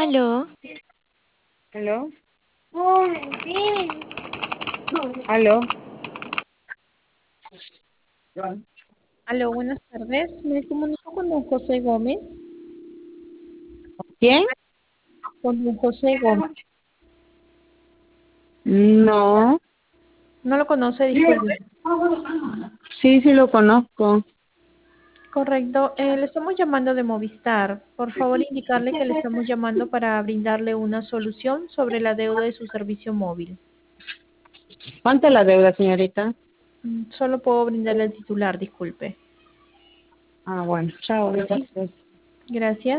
Aló, ¿Aló? ¿Aló? Aló, buenas tardes. Me comunico con don José Gómez. ¿Quién? Con don José Gómez. No. No lo conoce, disculpe. Sí, sí lo conozco. Correcto. Le estamos llamando de Movistar. Por favor, indicarle que le estamos llamando para brindarle una solución sobre la deuda de su servicio móvil. ¿Cuánto es la deuda, señorita? Solo puedo brindarle el titular, disculpe. Ah, bueno. Chao, gracias. Gracias.